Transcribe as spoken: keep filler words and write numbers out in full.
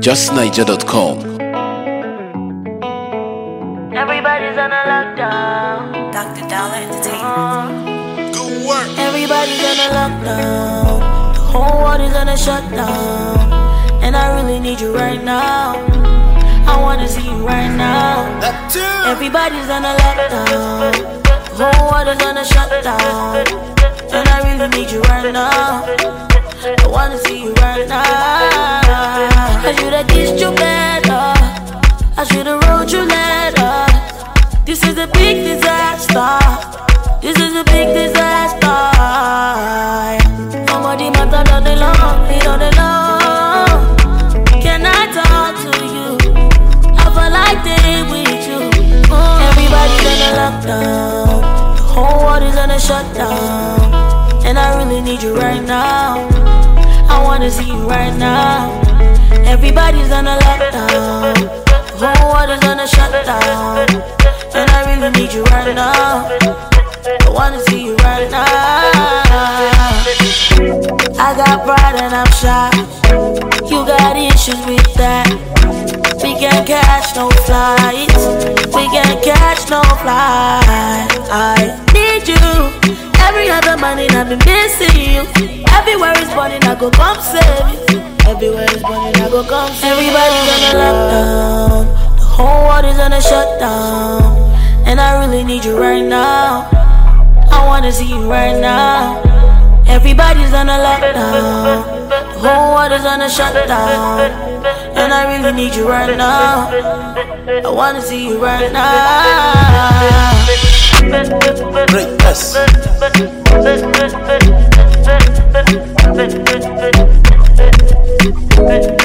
just niger dot com. Everybody's on a lockdown. Doctor Dollar Entertainment. Good work. Everybody's on a lockdown. The whole world is on a shutdown. And I really need you right now. I wanna see you right now. That too. Everybody's on a lockdown. The whole world is on a shutdown. And I really need you right now. I wanna see you right now. I should've kissed you better. I should've wrote you letter. This is a big disaster. This is a big disaster. Nobody matter on the long, it on the long. Can I talk to you? I feel like they with you. Oh. Everybody's in a lockdown. The whole world is on a shutdown. And I really need you right now. I wanna see you right now. Everybody's on a lockdown. The whole world is on a shutdown. And I really need you right now. I wanna see you right now. I got pride and I'm shy. You got issues with that. We can't catch no flights. We can't catch no flight. I need you. Every other morning I've been missing you. Everywhere is burning, I go come save you. Everywhere is burning, I go come save you. Everybody's on a lockdown. The whole world is on a shutdown. And I really need you right now. I wanna see you right now. Everybody's on a lockdown. The whole world is on a shutdown. And I really need you right now. I wanna see you right now. Great, yes.